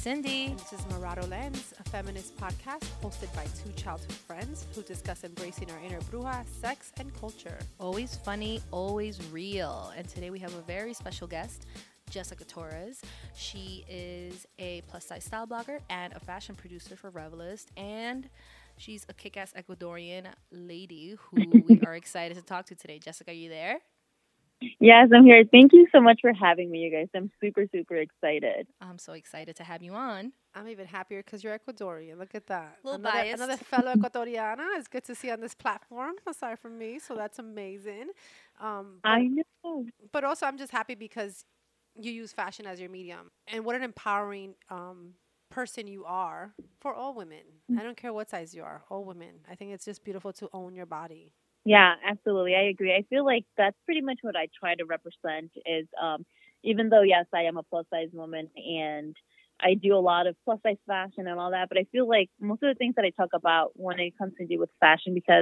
Cindy. And this is Murado Lens, a feminist podcast hosted by two childhood friends who discuss embracing our inner bruja, sex, and culture. Always funny, always real. And today we have a very special guest, Jessica Torres. She is a plus-size style blogger and a fashion producer for Revelist. And she's a kick-ass Ecuadorian lady who we are excited to talk to today. Jessica, are you there? Yes, I'm here. Thank you so much for having me, you guys. I'm super, super excited. I'm so excited to have you on. I'm even happier because you're Ecuadorian. Look at that. A little biased. Another fellow Ecuadoriana. It's good to see on this platform, aside from me. So that's amazing. I know. But also, I'm just happy because you use fashion as your medium. And what an empowering person you are for all women. I don't care what size you are, all women. I think it's just beautiful to own your body. Yeah, absolutely. I agree. I feel like that's pretty much what I try to represent is even though, yes, I am a plus size woman and I do a lot of plus size fashion and all that, but I feel like most of the things that I talk about when it comes to do with fashion, because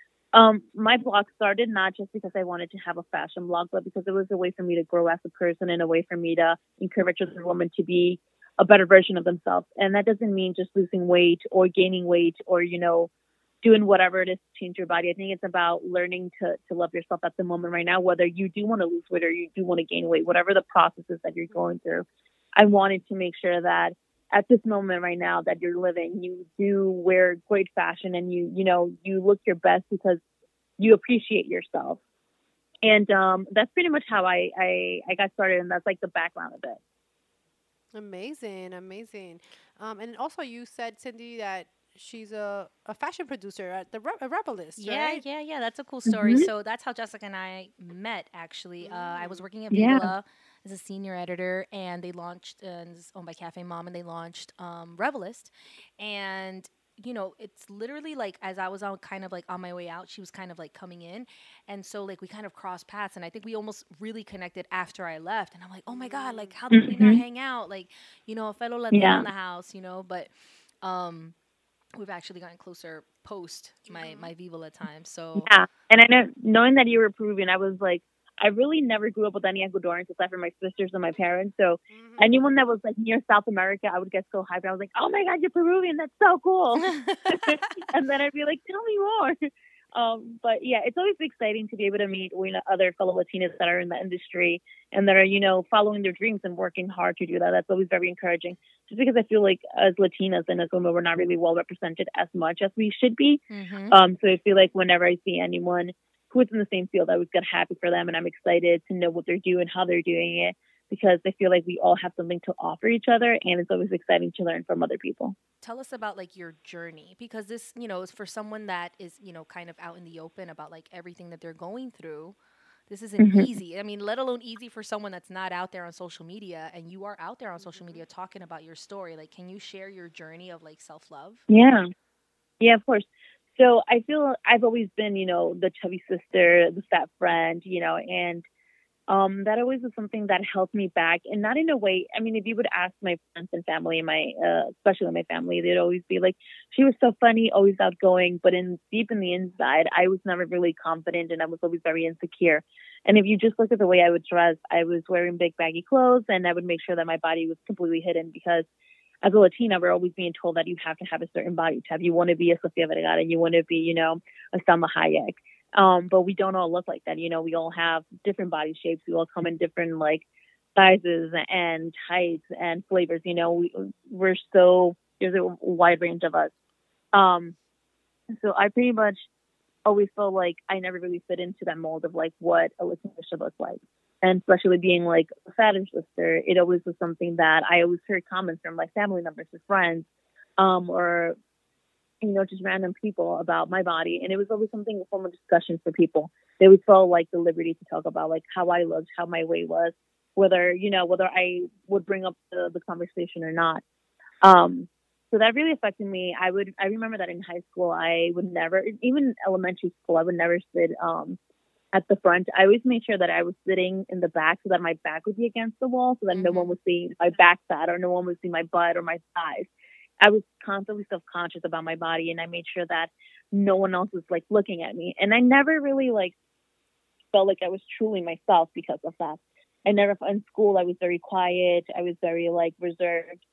my blog started not just because I wanted to have a fashion blog, but because it was a way for me to grow as a person and a way for me to encourage other women to be a better version of themselves. And that doesn't mean just losing weight or gaining weight or, doing whatever it is to change your body. I think it's about learning to love yourself at the moment right now, whether you do want to lose weight or you do want to gain weight, whatever the process is that you're going through. I wanted to make sure that at this moment right now that you're living, you do wear great fashion and you look your best because you appreciate yourself. And that's pretty much how I got started. And that's like the background of it. Amazing. And also you said, Cindy, that she's a fashion producer at the Revelist, right? Yeah. That's a cool story. Mm-hmm. So that's how Jessica and I met, actually. I was working at Viva as a senior editor, and they launched, and it's owned by Cafe Mom, and they launched Revelist. And, it's literally like as I was on my way out, she was kind of like coming in. And so like we kind of crossed paths, and I think we almost really connected after I left. And I'm like, oh my God, like how did we not hang out? Like, a fellow Latina in the house, but we've actually gotten closer post my Viva time. So yeah, and I know knowing that you were Peruvian, I was like, I really never grew up with any Ecuadorians except for my sisters and my parents. So anyone that was like near South America, I would get so hyped. I was like, oh my God, you're Peruvian. That's so cool. And then I'd be like, tell me more. But yeah, it's always exciting to be able to meet other fellow Latinas that are in the industry and that are, following their dreams and working hard to do that. That's always very encouraging. Just because I feel like as Latinas and as women, we're not really well represented as much as we should be. So I feel like whenever I see anyone who is in the same field, I always get happy for them, and I'm excited to know what they're doing, how they're doing it, because I feel like we all have something to offer each other, and it's always exciting to learn from other people. Tell us about like your journey, because this, is for someone that is, kind of out in the open about like everything that they're going through. This isn't easy. I mean, let alone easy for someone that's not out there on social media, and you are out there on social media talking about your story. Like, can you share your journey of like self-love? Yeah, of course. So I feel I've always been, the chubby sister, the fat friend, and that always was something that held me back, and not in a way. I mean, if you would ask my friends and family, especially my family, they'd always be like, she was so funny, always outgoing, but deep in the inside, I was never really confident, and I was always very insecure. And if you just look at the way I would dress, I was wearing big baggy clothes, and I would make sure that my body was completely hidden because as a Latina, we're always being told that you have to have a certain body type. You want to be a Sofia Vergara, you want to be, a Salma Hayek. But we don't all look like that. We all have different body shapes. We all come in different like sizes and heights and flavors. There's a wide range of us. So I pretty much always felt like I never really fit into that mold of like what a Latina should look like. And especially being like a fatter sister, it always was something that I always heard comments from like family members or friends, or just random people about my body. And it was always something, a form of discussion for people. They always felt like the liberty to talk about like how I looked, how my weight was, whether I would bring up the conversation or not. So that really affected me. I remember that in high school, I would never, even elementary school, I would never sit at the front. I always made sure that I was sitting in the back so that my back would be against the wall so that no one would see my back fat or no one would see my butt or my thighs. I was constantly self-conscious about my body, and I made sure that no one else was like looking at me. And I never really like felt like I was truly myself because of that. In school, I was very quiet. I was very like reserved.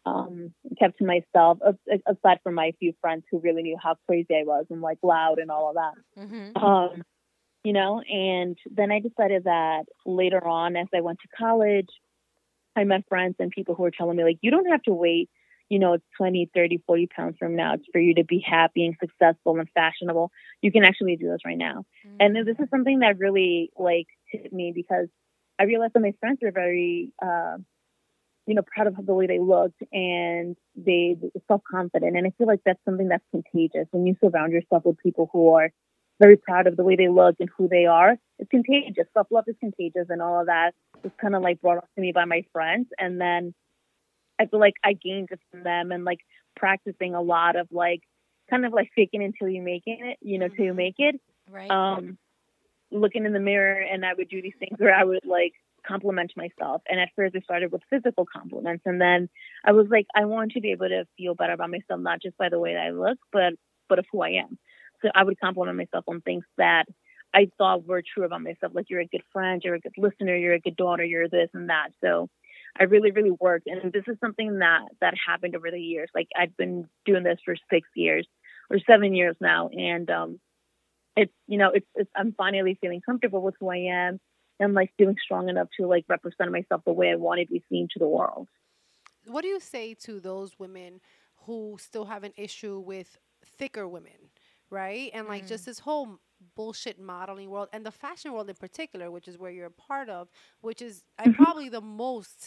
kept to myself, aside from my few friends who really knew how crazy I was and like loud and all of that. Mm-hmm. And then I decided that later on, as I went to college, I met friends and people who were telling me, like, you don't have to wait, 20, 30, 40 pounds from now for you to be happy and successful and fashionable. You can actually do this right now. Mm-hmm. And this is something that really, like, hit me because I realized that my friends were very, proud of the way they looked and they self-confident. And I feel like that's something that's contagious. When you surround yourself with people who are very proud of the way they look and who they are, it's contagious. Self-love is contagious, and all of that was kind of like brought up to me by my friends. And then I feel like I gained it from them and like practicing a lot of like kind of like faking until you make it, till you make it. Right. Looking in the mirror, and I would do these things where I would like compliment myself. And at first I started with physical compliments, and then I was like, I want to be able to feel better about myself, not just by the way that I look, but of who I am. So I would compliment myself on things that I thought were true about myself. Like, you're a good friend, you're a good listener, you're a good daughter, you're this and that. So I really, really worked. And this is something that happened over the years. Like, I've been doing this for 6 years or 7 years now. And, it's I'm finally feeling comfortable with who I am and like feeling strong enough to like represent myself the way I want to be seen to the world. What do you say to those women who still have an issue with thicker women, right? And like just this whole bullshit modeling world and the fashion world in particular, which is where you're a part of, which is probably the most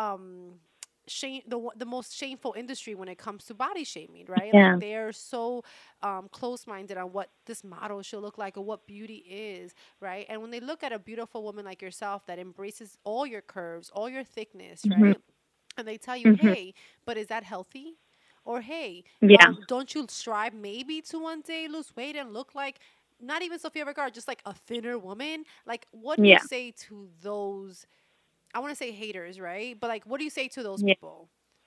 the most shameful industry when it comes to body shaming, right? Yeah. Like they're so close-minded on what this model should look like or what beauty is, right? And when they look at a beautiful woman like yourself that embraces all your curves, all your thickness, right? And they tell you, hey, but is that healthy? Or, hey, don't you strive maybe to one day lose weight and look like not even Sofia Vergara, just like a thinner woman? Like, what do you say to those, I want to say haters, right? But like, what do you say to those people?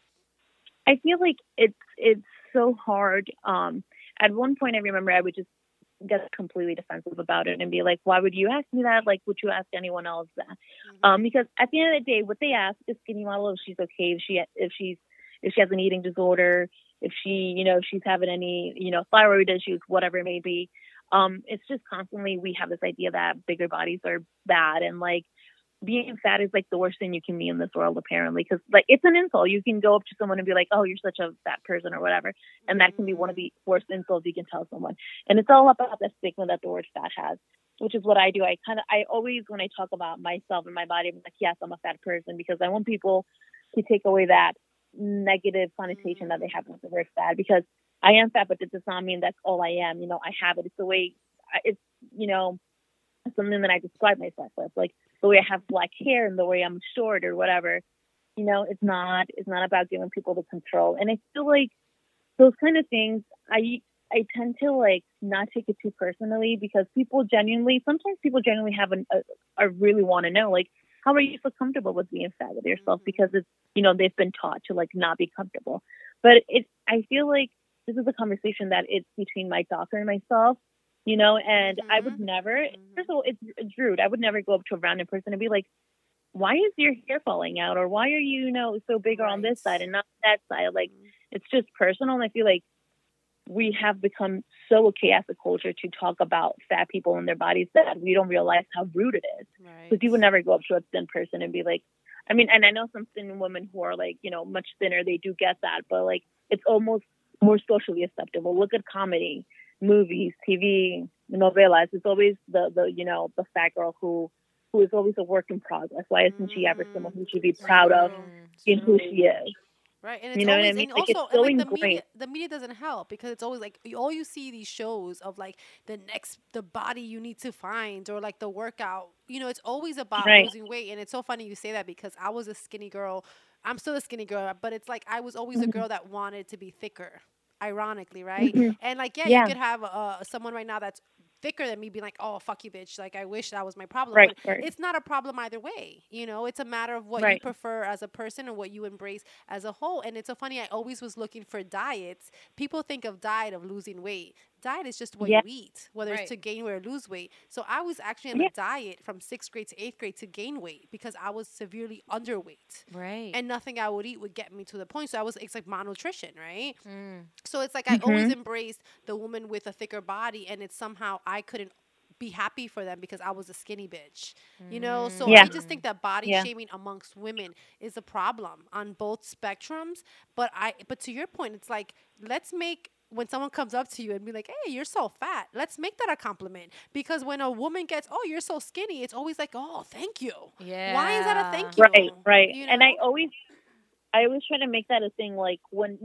I feel like it's so hard. At one point I remember I would just get completely defensive about it and be like, why would you ask me that? Like, would you ask anyone else that? Because at the end of the day, what they ask is skinny model if she's okay, if she has an eating disorder, if she's having any, thyroid issues, whatever it may be. It's just constantly, we have this idea that bigger bodies are bad, and like being fat is like the worst thing you can be in this world, apparently, because like it's an insult. You can go up to someone and be like, oh, you're such a fat person or whatever. And that can be one of the worst insults you can tell someone. And it's all about that stigma that the word fat has, which is what I do. I always, when I talk about myself and my body, I'm like, yes, I'm a fat person, because I want people to take away that negative connotation that they have with the word fat, because I am fat, but it does not mean that's all I am. I have it. It's the way it's, something that I describe myself with, like the way I have black hair and the way I'm short or whatever. It's not about giving people the control. And I feel like those kind of things, I tend to like not take it too personally, because sometimes people genuinely have I really want to know, like, how are you so comfortable with being fat with yourself? Because it's, they've been taught to like not be comfortable. But I feel like this is a conversation that it's between my doctor and myself, and I would never, first of all, it's rude. I would never go up to a random person and be like, why is your hair falling out? Or why are you, so bigger on this side and not that side? Like, it's just personal. And I feel like we have become so okay as a culture to talk about fat people and their bodies that we don't realize how rude it is. Because you would never go up to a thin person and be like, I mean, and I know some thin women who are like, much thinner, they do get that, but like, it's almost more socially acceptable. Look at comedy, movies, TV, novelas. It's always the fat girl who is always a work in progress. Why isn't she ever someone who should be proud of in who she is? Right, and it's always, and also, and like the media doesn't help, because it's always like all you see these shows of like the body you need to find, or like the workout. It's always about losing weight, and it's so funny you say that, because I was a skinny girl. I'm still a skinny girl, but it's like I was always a girl that wanted to be thicker, ironically, right? And like, you could have someone right now that's thicker than me being like, oh, fuck you, bitch. Like, I wish that was my problem. But it's not a problem either way. It's a matter of what you prefer as a person and what you embrace as a whole. And it's so funny. I always was looking for diets. People think of diet of losing weight. diet is just what Yeah. you eat, whether it's Right. to gain weight or lose weight. So I was actually on Yeah. a diet from 6th grade to 8th grade to gain weight because I was severely underweight. Right. And nothing I would eat would get me to the point. So it's like malnutrition, right? Mm. So it's like I always Mhm. embraced the woman with a thicker body, and it's somehow I couldn't be happy for them because I was a skinny bitch, you know? So Yeah. I just think that body Yeah. shaming amongst women is a problem on both spectrums. But to your point, it's like, let's make, when someone comes up to you and be like, hey, you're so fat, let's make that a compliment. Because when a woman gets, oh, you're so skinny, it's always like, oh, thank you. Why is that a thank you? Right. Right. You And know? I always try to make that a thing. Like when,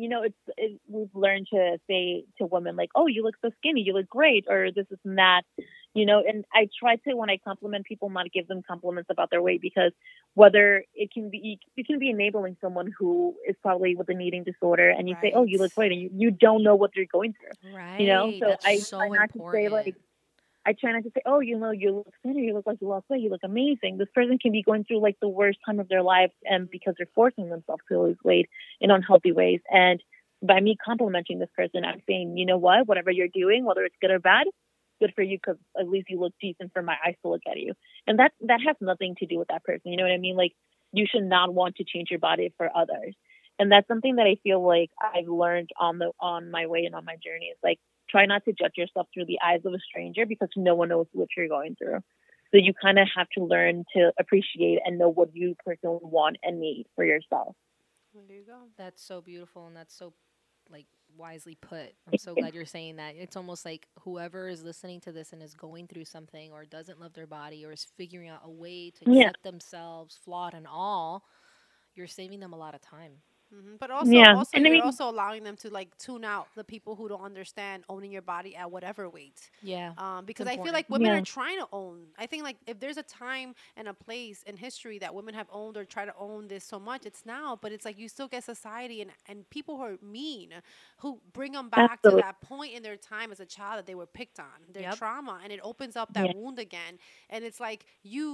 we've learned to say to women like, oh, you look so skinny, you look great, or this is and that, and I try to, when I compliment people, not give them compliments about their weight, because whether you can be enabling someone who is probably with an eating disorder, and you say, oh, you look Right. great, and you don't know what they're going through, Right. So That's I so try not to say important. like, I try not to say, oh, you look thinner, you look like you lost weight, you look amazing. This person can be going through like the worst time of their life, and because they're forcing themselves to lose weight in unhealthy ways. And by me complimenting this person, I'm saying, you know what, whatever you're doing, whether it's good or bad, good for you, because at least you look decent for my eyes to look at you. And that has nothing to do with that person. You know what I mean? Like, you should not want to change your body for others. And that's something that I feel like I've learned on my way and on my journey. It's like, try not to judge yourself through the eyes of a stranger, because no one knows what you're going through. So you kind of have to learn to appreciate and know what you personally want and need for yourself. There you go. That's so beautiful, and that's so like wisely put. I'm so glad you're saying that. It's almost like whoever is listening to this and is going through something, or doesn't love their body, or is figuring out a way to Yeah. accept themselves, flawed and all, you're saving them a lot of time. But also, Yeah. also And I you're mean, also allowing them to like tune out the people who don't understand owning your body at whatever weight. Yeah. Because I feel important. like women Yeah. are trying to own. I think like if there's a time and a place in history that women have owned or try to own this so much, it's now. But it's like you still get society and people who are mean, who bring them back to absolutely. that point in their time as a child that they were picked on, their Yep. trauma, and it opens up Yeah. that wound again. And it's like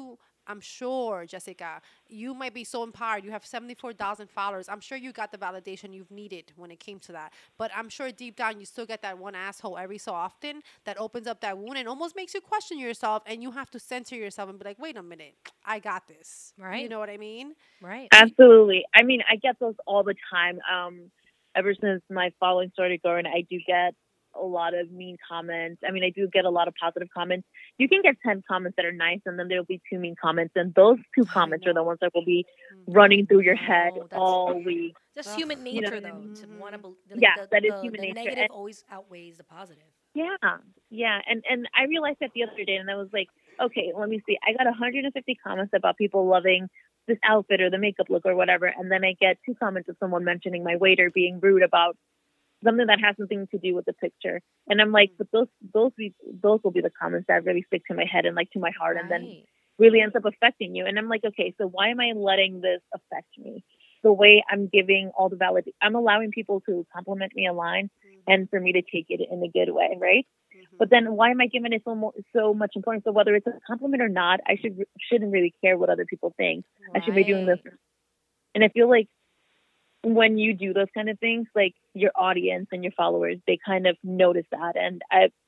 I'm sure, Jessica, you might be so empowered. You have 74,000 followers. I'm sure you got the validation you've needed when it came to that. But I'm sure deep down you still get that one asshole every so often that opens up that wound and almost makes you question yourself. And you have to center yourself and be like, wait a minute, I got this. Right. You know what I mean? Right. Absolutely. I mean, I get those all the time. Ever since my following started growing, I do get a lot of mean comments. I mean, I do get a lot of positive comments. You can get 10 comments that are nice, and then there'll be 2 mean comments. And those 2 comments are the ones that will be running through your head No, that's- all week. That's Ugh. human You know nature, what I though, mean? to want to believe. Yeah, that is human the nature. negative And- always outweighs the positive. Yeah, yeah. And I realized that the other day, and I was like, okay, let me see. I got 150 comments about people loving this outfit or the makeup look or whatever, and then I get 2 comments of someone mentioning my weight or being rude about something that has nothing to do with the picture. And I'm like, but those will be the comments that really stick to my head and like to my heart, and then Right. really ends up affecting you. And I'm like, okay, so why am I letting this affect me? The way I'm giving all the validation, I'm allowing people to compliment me online and for me to take it in a good way, right? But then why am I giving it so much importance? So whether it's a compliment or not, I shouldn't really care what other people think. I should be doing this. And I feel like when you do those kind of things, like your audience and your followers, they kind of notice that. And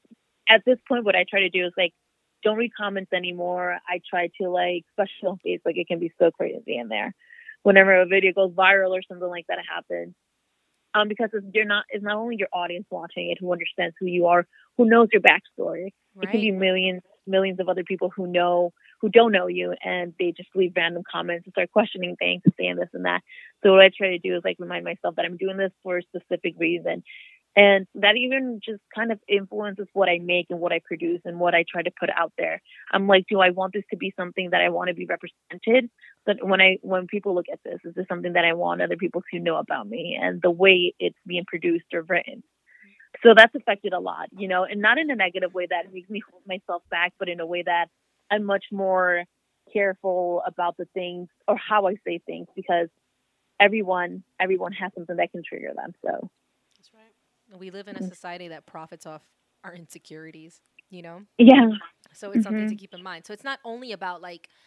at this point, what I try to do is like, don't read comments anymore. I try to like, especially on Facebook, it can be so crazy in there. Whenever a video goes viral or something like that happens, because it's not only your audience watching it who understands who you are, who knows your backstory. Right. It can be millions of other people who don't know you, and they just leave random comments and start questioning things and saying this and that. So what I try to do is like remind myself that I'm doing this for a specific reason. And that even just kind of influences what I make and what I produce and what I try to put out there. I'm like, do I want this to be something that I want to be represented? But when people look at this, is this something that I want other people to know about me and the way it's being produced or written? So that's affected a lot, and not in a negative way that makes me hold myself back, but in a way that I'm much more careful about the things or how I say things, because everyone has something that can trigger them. So That's right. We live in a society that profits off our insecurities, yeah. So it's something to keep in mind. So it's not only about like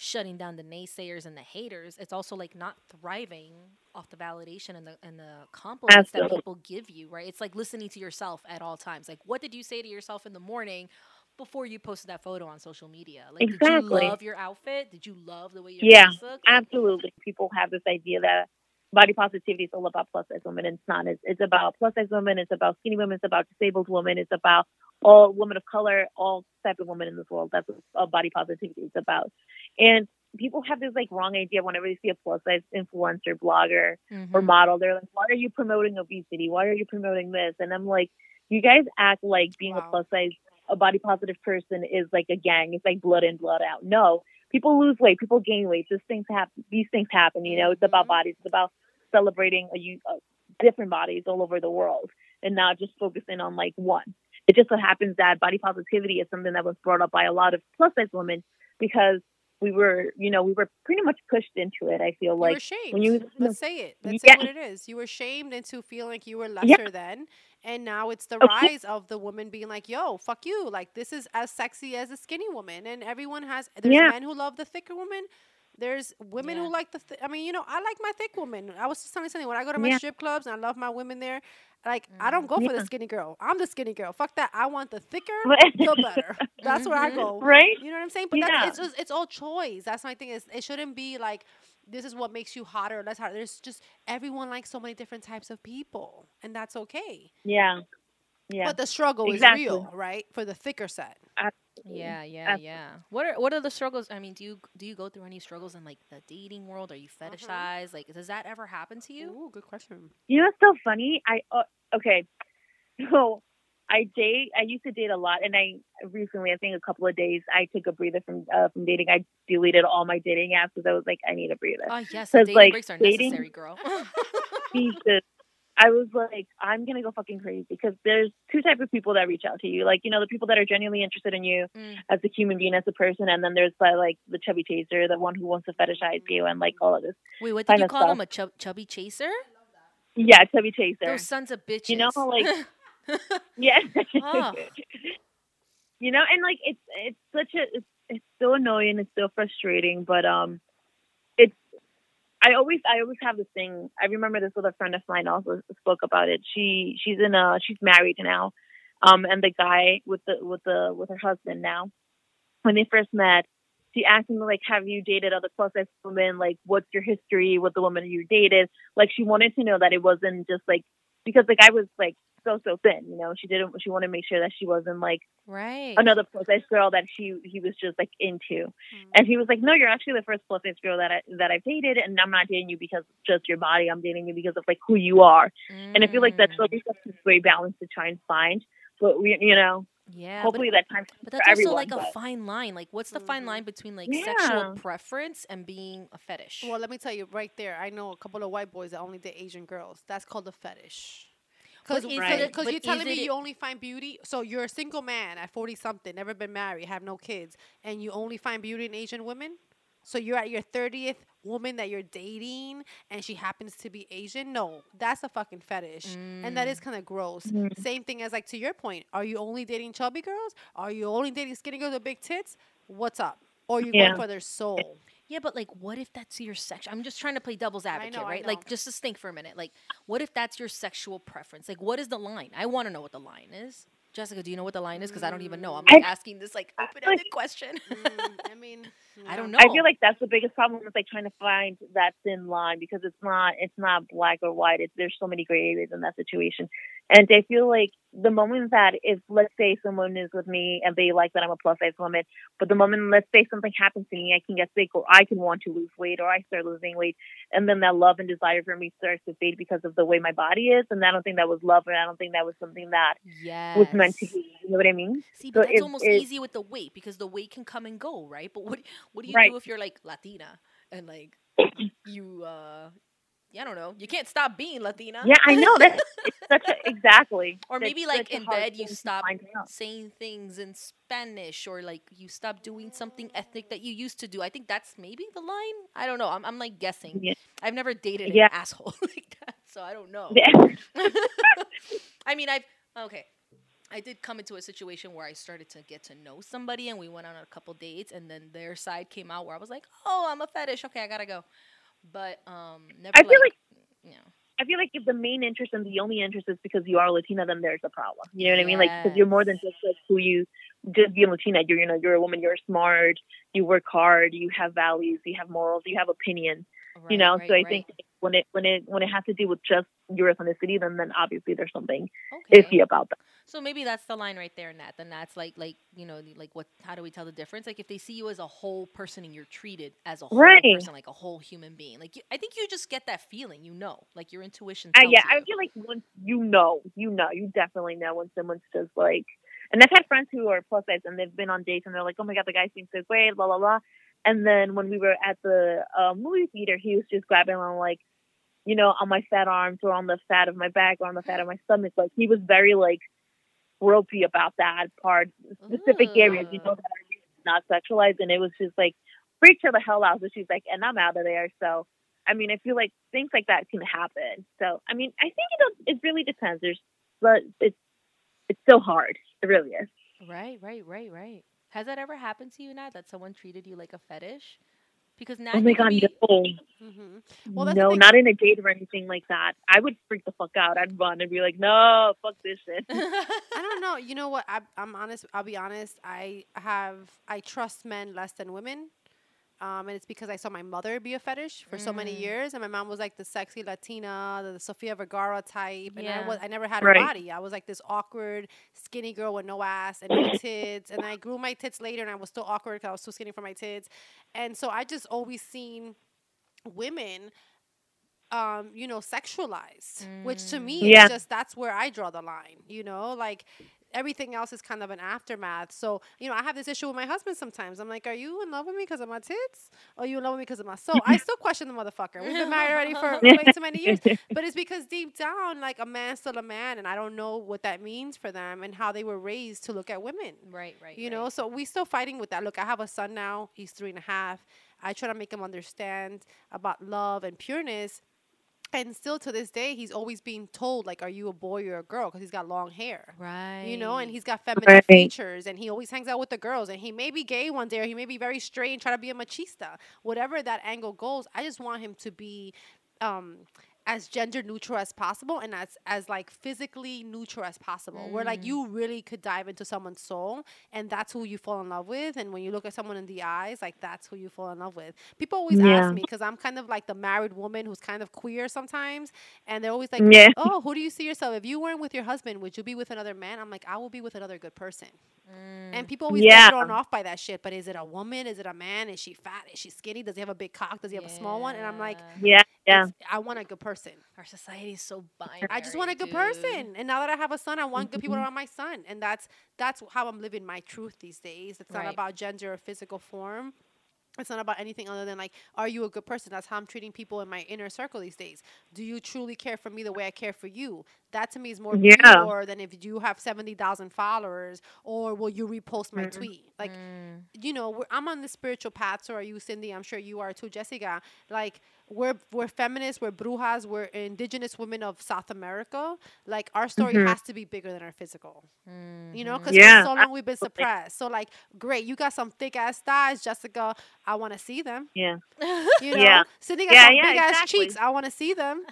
shutting down the naysayers and the haters, it's also like not thriving off the validation and the compliments that Absolutely. people give you, right? It's like listening to yourself at all times. Like, what did you say to yourself in the morning before you posted that photo on social media? Like, did you Exactly. love your outfit? Did you love the way your Yeah, face looked? Like, absolutely. People have this idea that body positivity is all about plus size women, and it's not. It's about plus size women. It's about skinny women. It's about disabled women. It's about all women of color, all types of women in this world. That's what body positivity is about. And people have this like wrong idea whenever they see a plus size influencer, blogger, or mm-hmm. model. They're like, "Why are you promoting obesity? Why are you promoting this?" And I'm like, "You guys act like being a Wow. plus size, a body positive person is like a gang. It's like blood in, blood out. No, people lose weight, people gain weight. These things happen. These things happen. You know, it's about bodies. It's about celebrating different bodies all over the world, and not just focusing on like one. It just so happens that body positivity is something that was brought up by a lot of plus size women because we were pretty much pushed into it. I feel You were like when shamed. you, Let's say it. Let's say yeah, what it is. You were shamed into feeling like you were yeah, lesser than. And now it's the of course, rise of the woman being like, yo, fuck you. Like, this is as sexy as a skinny woman. And everyone there's yeah, men who love the thicker woman. There's women Yeah. who like I mean, I like my thick woman. I was just telling something when I go to my yeah, strip clubs and I love my women there. Like, I don't Mm. go for the yeah, skinny girl. I'm the skinny girl. Fuck that. I want the thicker, the better. That's where I Mm-hmm. go. right? You know what I'm saying? But Yeah, it's all choice. That's my thing. Is it shouldn't be like this is what makes you hotter or less hotter. There's just everyone likes so many different types of people, and that's okay. yeah, yeah, But the struggle is exactly. real, right? For the thicker set. Absolutely. Yeah, yeah, Absolutely. yeah. What are the struggles? I mean, do you go through any struggles in like the dating world? Are you Mm-hmm. fetishized? Like, does that ever happen to you? Ooh, good question. You know what's so funny? Okay, so I used to date a lot, and I recently, I think a couple of days, I took a breather from dating. I deleted all my dating apps because I was like, I need a breather. Oh, yes, the Because dating like breaks are dating, necessary, girl. Jesus, I was like, I'm gonna go fucking crazy because there's two types of people that reach out to you. Like, the people that are genuinely interested in you Mm. as a human being, as a person, and then there's like the chubby chaser, the one who wants to fetishize you and like all of this Wait, what did kind you of call stuff. them? A chubby chaser? Yeah, chubby Those chaser. sons of You know, bitches. like yeah. Oh, And like it's such a it's so annoying, it's so frustrating, but it's I always have this thing. I remember this with a friend of mine also spoke about it. She's married now, and the guy with her husband now. When they first met, she asked him like, "Have you dated other plus size women? Like, what's your history with the women you dated?" Like, she wanted to know that it wasn't just like because the guy was like so thin. She wanted to make sure that she wasn't like right. another plus size girl that he was just like into. Mm. And he was like, "No, you're actually the first plus size girl that I've dated, and I'm not dating you because of just your body. I'm dating you because of like who you are." And I feel like that's Mm. really such a great balance to try and find. But Yeah, hopefully that time comes but for that's also everyone. like a But fine line. Like, what's the fine Mm-hmm. line between like sexual yeah, preference and being a fetish? Well, let me tell you right there. I know a couple of white boys that only date Asian girls. That's called a fetish. But Cause, is cause, right. it? cause But you're is telling me it? you only find beauty. So you're a single man at 40 something, never been married, have no kids, and you only find beauty in Asian women. So you're at your 30th woman that you're dating, and she happens to be Asian. No, that's a fucking fetish, and that is Mm. kind of gross. Mhm. Same thing as like to your point. Are you only dating chubby girls? Are you only dating skinny girls with big tits? What's up? Or are you going Yeah, for their soul? Yeah, but like, what if that's your sex? I'm just trying to play devil's I advocate, know, I right? know. Like, just to think for a minute. Like, what if that's your sexual preference? Like, what is the line? I want to know what the line is. Jessica, do you know what the line is? Because I don't even know. I'm I, like asking this like I feel open-ended question. I mean, I yeah. don't I feel know. like that's the biggest problem with like trying to find that thin line because it's not black or white. There's so many gray areas in that situation, and I feel like the moment that if let's say someone is with me and they like that I'm a plus size woman, but the moment let's say something happens to me, I can get sick or I can want to lose weight or I start losing weight, and then that love and desire for me starts to fade because of the way my body is, and I don't think that was love, and I don't think that was something that was meant to Yes. be. You know what I mean? See, So but that's if almost it easy with the weight because the weight can come and go, right? But what do you right. do if you're like Latina and like you I don't know, you can't stop being Latina. Yeah, I know that it's such a exactly. Or That's maybe like such a in hard bed you thing to stop find out. saying things in Spanish or like you stop doing something ethnic that you used to do. I think that's maybe the line. I don't know. I'm like guessing. Yeah, I've never dated an yeah, asshole like that, so I don't know. yeah. I mean, I've okay. I did come into a situation where I started to get to know somebody, and we went on a couple dates, and then their side came out where I was like, oh, I'm a fetish. Okay, I gotta go. But never I feel like, like you know. I feel like if the main interest and the only interest is because you are Latina, then there's a problem. You know what I mean? Like, because you're more than Yes. just like who you just being Latina. You're, you know, you're a woman. You're smart. You work hard. You have values. You have morals. You have opinions. You Right, know, so right, I right. think when it has to do with just your ethnicity, then obviously there's something Okay. iffy about that. So maybe that's the line right there, Nat. Then that's like like what? How do we tell the difference? Like if they see you as a whole person and you're treated as a whole Right. person, like a whole human being, like I think you just get that feeling, like your intuition Yeah, tells I you. feel like once you definitely know when someone's just like, and I've had friends who are plus size and they've been on dates and they're like, oh my god, the guy seems so great, blah blah blah. And then when we were at the movie theater, he was just grabbing on like, you know, on my fat arms or on the fat of my back or on the fat of my stomach. Like he was very like ropey about that part, specific areas, you know, Ugh. that are not sexualized, and it was just like freaked her the hell out. So she's like, and I'm out of there. So I mean, I feel like things like that can happen. So I mean, I think it really depends. But it's so hard. It really is. Right, right, right, right. Has that ever happened to you, Nat? That someone treated you like a fetish? Because Oh Nat, my you could god, be. no, Hmm. Well, that's the no, thing. not in a date or anything like that. I would freak the fuck out. I'd run and be like, no, fuck this shit. I don't know. You know what? I'm honest. I'll be honest. I trust men less than women. And it's because I saw my mother be a fetish for so many Mm, years, and my mom was like the sexy Latina, the Sofia Vergara type, and yeah. I never had her Right. body. I was like this awkward, skinny girl with no ass and no tits, and I grew my tits later, and I was still awkward because I was too skinny for my tits, and so I just always seen women sexualized, which to me is Yeah. Mm. just that's where I draw the line, like everything else is kind of an aftermath. So, I have this issue with my husband sometimes. I'm like, are you in love with me because of my tits? Or are you in love with me because of my soul? I still question the motherfucker. We've been married already for way too many years. But it's because deep down, like a man's still a man, and I don't know what that means for them and how they were raised to look at women. Right, right, right. So we still fighting with that. Look, I have a son now. He's 3.5. I try to make him understand about love and pureness, and still to this day, he's always being told, like, are you a boy or a girl? Because he's got long hair, and Right. he's got feminine Right. features, and he always hangs out with the girls, and he may be gay one day, or he may be very straight and try to be a machista. Whatever that angle goes, I just want him to be um, as gender neutral as possible, and as like physically neutral as possible, where like Mm. you really could dive into someone's soul, and that's who you fall in love with. And when you look at someone in the eyes, like that's who you fall in love with. People always ask Yeah. me, because I'm kind of like the married woman who's kind of queer sometimes, and they're always like, Yeah. oh, who do you see yourself? If you weren't with your husband, would you be with another man? I'm like, I will be with another good person. And Mm. people always get Yeah. thrown off by that shit. But is it a woman? Is it a man? Is she fat? Is she skinny? Does he have a big cock? Does he have a small one? And I'm like, Yeah. Yeah. Yeah. I want a good person. Our society is so I just want binary, a good dude. person. And now that I have a son, I want good people Mhm. around my son. And that's how I'm living my truth these days. It's not Right. about gender or physical form. It's not about anything other than like, are you a good person? That's how I'm treating people in my inner circle these days. Do you truly care for me the way I care for you? That to me is more Yeah. pure than if you have 70,000 followers, or will you repost my Mhm. tweet? Like, Mm. I'm on the spiritual path. So are you, Cindy? I'm sure you are too, Jessica. Like, we're feminists, we're brujas, we're indigenous women of South America. Like, our story Mhm. has to be bigger than our physical. Because for Mhm. Yeah. so long we've been Absolutely. suppressed. So like, great, you got some thick ass thighs, Jessica. I want to see them. Yeah. Yeah. Cindy got Yeah. some Yeah. big ass cheeks. Exactly. I want to see them.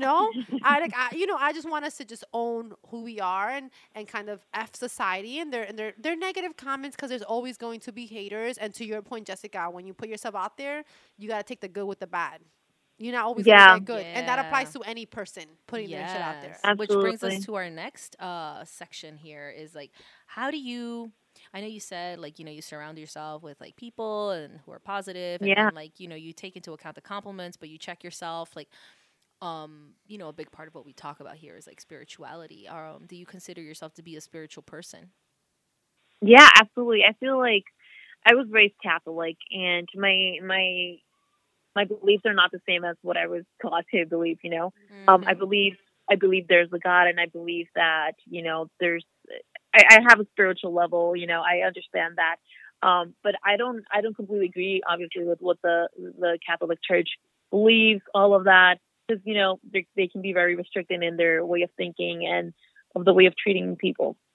I just want us to just own who we are, and kind of f society and their negative comments, because there's always going to be haters. And to your point, Jessica, when you put yourself out there, you got to take the good with the bad. You're not always gonna Yeah. get good, and that applies Yeah. to any person putting their shit out there. Yes. Which brings us Absolutely. to our next section here is like, how do you, I know you said like, you surround yourself with like people and who are positive, and Yeah. then like, you take into account the compliments, but you check yourself. Like, a big part of what we talk about here is like spirituality. Do you consider yourself to be a spiritual person? Yeah. Absolutely. I feel like I was raised Catholic, and my beliefs are not the same as what I was taught to believe. I Mm-hmm. believe there's a God, and I believe that there's. I have a spiritual level. I understand that, but I don't completely agree, obviously, with what the Catholic Church believes. All of that, because they can be very restricted in their way of thinking and of the way of treating people.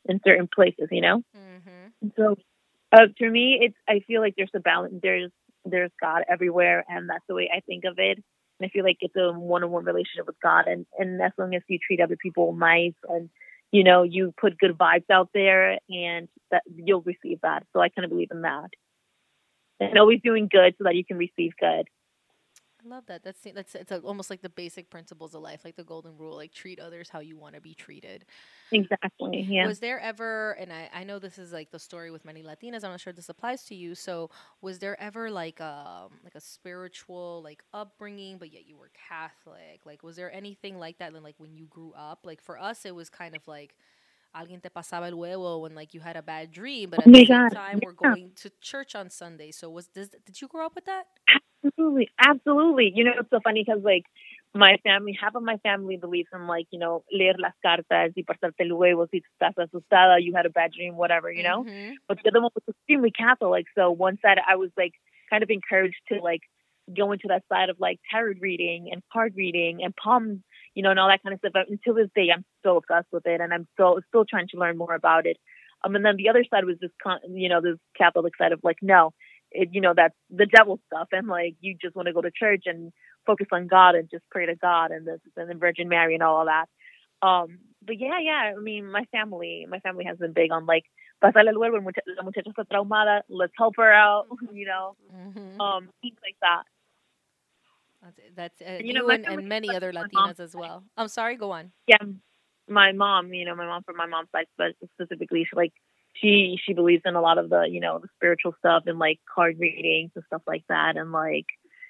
in certain places, you know? Mm-hmm. So for me, I feel like there's a balance. There's God everywhere, and that's the way I think of it. And I feel like it's a one-on-one relationship with God, and as long as you treat other people nice and you put good vibes out there, and that you'll receive that. So I kind of believe in that, and always doing good so that you can receive good. I love that. That's it's almost like the basic principles of life, like the golden rule, like treat others how you want to be treated. Exactly. Yeah. Was there ever, and I know this is like the story with many Latinas, I'm not sure this applies to you. So was there ever like a spiritual like upbringing, but yet you were Catholic? Like was there anything like that then like when you grew up? Like for us it was kind of like alguien te pasaba el huevo when like you had a bad dream, but Oh at the my same God. time we're Yeah. going to church on Sunday. So did you grow up with that? Absolutely, absolutely. It's so funny because like my family, half of my family believes in like leer las cartas y pasarte el huevo si estás asustada, you had a bad dream, whatever. Mm-hmm. But the other one was extremely Catholic. So one side I was like kind of encouraged to like go into that side of like tarot reading and card reading and palm, and all that kind of stuff. But until this day, I'm so obsessed with it, and I'm still trying to learn more about it. And then the other side was this Catholic side of like no. That's the devil stuff, and like you just want to go to church and focus on God and just pray to God and the Virgin Mary and all of that. But yeah. I mean, my family has been big on like pasarle el huevo, la muchacha está traumada, let's help her out, Mm-hmm. things like that. That's And, you my and family, many other my mom, Latinas as well. I'm sorry, go on. yeah, my mom from my mom's side, but specifically, she believes in a lot of the spiritual stuff and like card readings and stuff like that, and like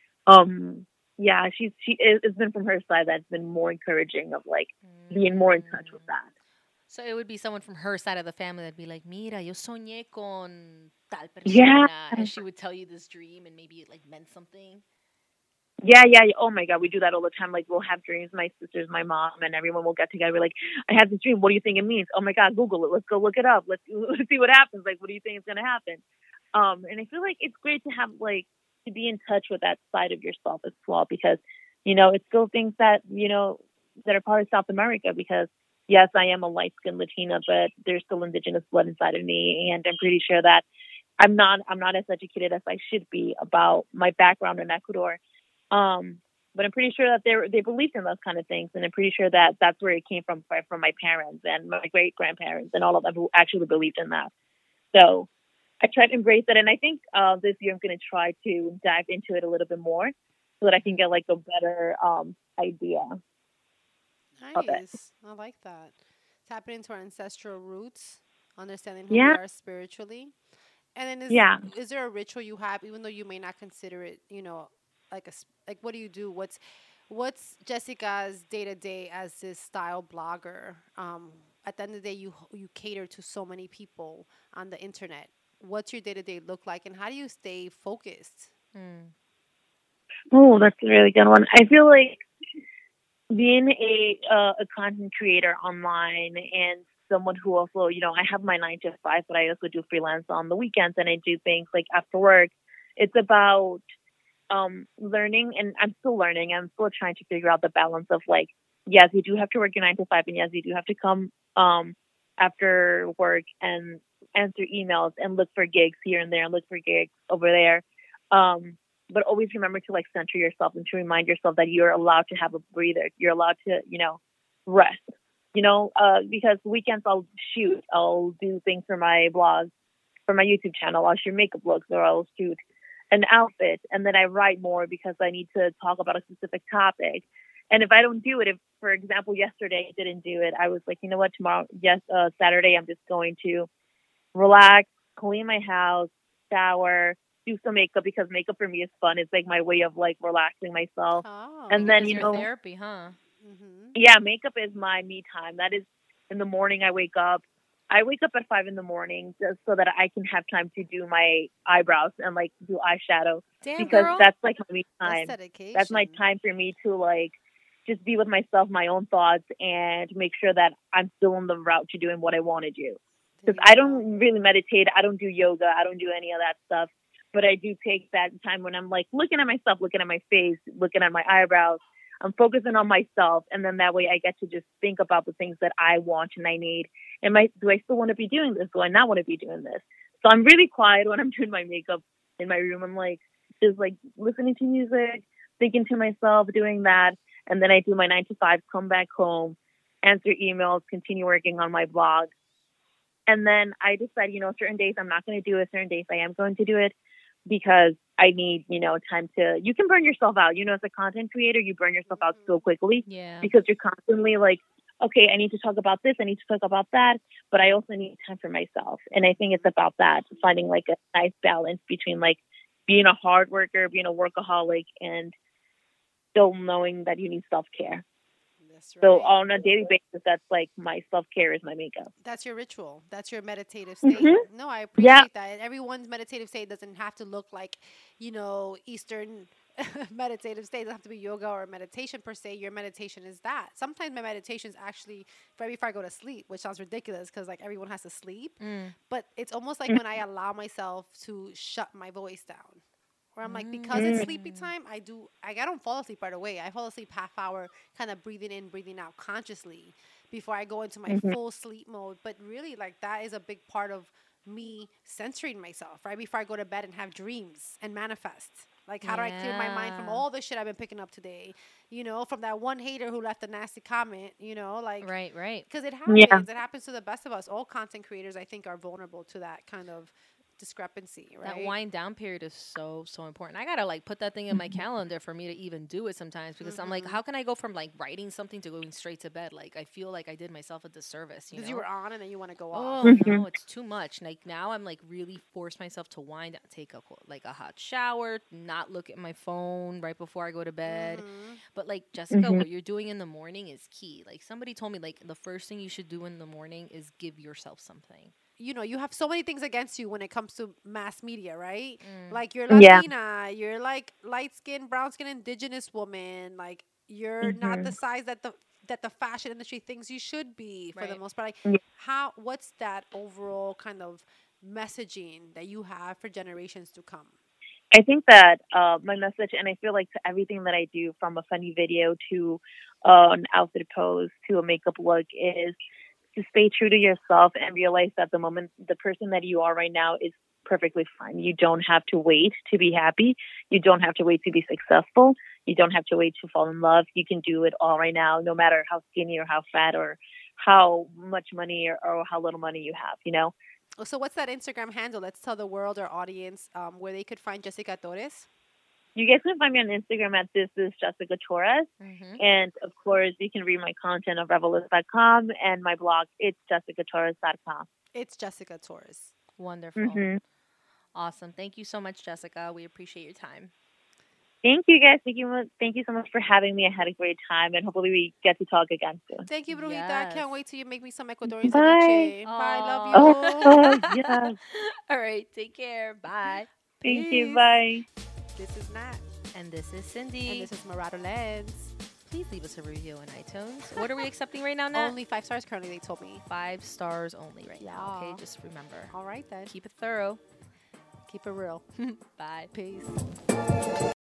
yeah, it's been from her side that's been more encouraging of like being more in touch with that. So it would be someone from her side of the family that'd be like, "Mira, yo soñé con tal Yeah, persona," and she would tell you this dream, and maybe it like meant something. yeah. Oh my God, we do that all the time. Like we'll have dreams, my sisters, my mom, and everyone will get together. We're like, I had this dream. What do you think it means? Oh my God, Google it. Let's go look it up. Let's see what happens. Like, what do you think is gonna happen? And I feel like it's great to have like to be in touch with that side of yourself as well, because it's still things that are part of South America. Because yes, I am a light skinned Latina, but there's still indigenous blood inside of me, and I'm pretty sure that I'm not as educated as I should be about my background in Ecuador. But I'm pretty sure that they believed in those kind of things, and I'm pretty sure that that's where it came from my parents and my great grandparents and all of them who actually believed in that. So I try to embrace it, and I think this year I'm going to try to dive into it a little bit more so that I can get like a better idea of it. Nice. I like that. Tapping into our ancestral roots, understanding who we Yeah, are spiritually. And then yeah. is there a ritual you have, even though you may not consider it, like like what do you do? What's Jessica's day to day as this style blogger? At the end of the day, you cater to so many people on the internet. What's your day to day look like, and how do you stay focused? Mm. Oh, that's a really good one. I feel like being a content creator online and someone who also, I have my 9 to 5, but I also do freelance on the weekends and I do things like after work. It's about learning, and I'm still learning. I'm still trying to figure out the balance of like, yes, you do have to work your 9 to 5, and yes, you do have to come after work and answer emails and look for gigs here and there and look for gigs over there. But always remember to like center yourself and to remind yourself that you're allowed to have a breather. You're allowed to, rest. Because weekends I'll do things for my blog, for my YouTube channel. I'll shoot makeup looks, or I'll shoot an outfit, and then I write more because I need to talk about a specific topic. And if I don't do it, if for example yesterday I didn't do it, I was like, you know what, Saturday I'm just going to relax, clean my house, shower, do some makeup, because makeup for me is fun. It's like my way of like relaxing myself. And Oh. then, Makeup is your therapy, huh? Mm-hmm. yeah, makeup is my me time. That is in the morning. I wake up at 5 in the morning just so that I can have time to do my eyebrows and like do eyeshadow, Damn, because girl. that's like my me That's time. That's my dedication. time for me to like just be with myself, my own thoughts, and make sure that I'm still on the route to doing what I want to do. There Because you I go. don't really meditate. I don't do yoga. I don't do any of that stuff. But I do take that time when I'm like looking at myself, looking at my face, looking at my eyebrows. I'm focusing on myself, and then that way I get to just think about the things that I want and I need. Do I still want to be doing this? Do I not want to be doing this? So I'm really quiet when I'm doing my makeup in my room. I'm like just like listening to music, thinking to myself, doing that, and then I do my 9 to 5, come back home, answer emails, continue working on my blog. And then I decide, certain days I'm not going to do it, certain days I am going to do it because I need, time you can burn yourself out. As a content creator, you burn yourself out so quickly because you're constantly like, okay, I need to talk about this, I need to talk about that, but I also need time for myself. And I think it's about that, finding like a nice balance between like being a hard worker, being a workaholic, and still knowing that you need self-care. Right. So on a daily basis, that's like my self-care is my makeup. That's your ritual. That's your meditative state. Mm-hmm. No, I appreciate that. And everyone's meditative state doesn't have to look like, Eastern meditative state. It doesn't have to be yoga or meditation per se. Your meditation is that. Sometimes my meditation is actually right before I go to sleep, which sounds ridiculous because like everyone has to sleep. But it's almost like when I allow myself to shut my voice down. Where I'm like, because it's sleepy time, I don't fall asleep right away. I fall asleep half hour, kind of breathing in, breathing out consciously before I go into my full sleep mode. But really, like, that is a big part of me censoring myself right before I go to bed and have dreams and manifest. Like, how do I clear my mind from all the shit I've been picking up today? From that one hater who left a nasty comment, like. Right. Because it happens. Yeah. It happens to the best of us. All content creators, I think, are vulnerable to that kind of discrepancy, right? That wind down period is so important. I gotta like put that thing in my calendar for me to even do it sometimes because I'm like, how can I go from like writing something to going straight to bed? Like I feel like I did myself a disservice. Because you were on and then you want to go off. No, it's too much. Like now I'm like really force myself to wind down, take a hot shower, not look at my phone right before I go to bed. But like Jessica, what you're doing in the morning is key. Like somebody told me like the first thing you should do in the morning is give yourself something. You have so many things against you when it comes to mass media, right? Like you're Latina, you're like light-skinned, brown-skinned, indigenous woman. Like you're not the size that the fashion industry thinks you should be for the most part. Like what's that overall kind of messaging that you have for generations to come? I think that my message, and I feel like to everything that I do, from a funny video to an outfit pose to a makeup look, is to stay true to yourself and realize that the person that you are right now is perfectly fine. You don't have to wait to be happy. You don't have to wait to be successful. You don't have to wait to fall in love. You can do it all right now, no matter how skinny or how fat or how much money or how little money you have, So what's that Instagram handle? Let's tell the world, our audience, where they could find Jessica Torres. You guys can find me on Instagram at This Is Jessica Torres. And, of course, you can read my content on Revelist.com and my blog, it's jessicatorres.com. It's Jessica Torres. Wonderful. Awesome. Thank you so much, Jessica. We appreciate your time. Thank you, guys. Thank you so much for having me. I had a great time, and hopefully we get to talk again soon. Thank you, Brujita. Yes. I can't wait till you make me some Ecuadorian ceviche. Bye. Love you. Oh, yeah. All right. Take care. Bye. Thank you. Bye. This is Nat. And this is Cindy. And this is Murado Lens. Please leave us a review on iTunes. What are we accepting right now, Nat? Only 5 stars currently, they told me. 5 stars only right now. Okay, just remember. All right, then. Keep it thorough. Keep it real. Bye. Peace.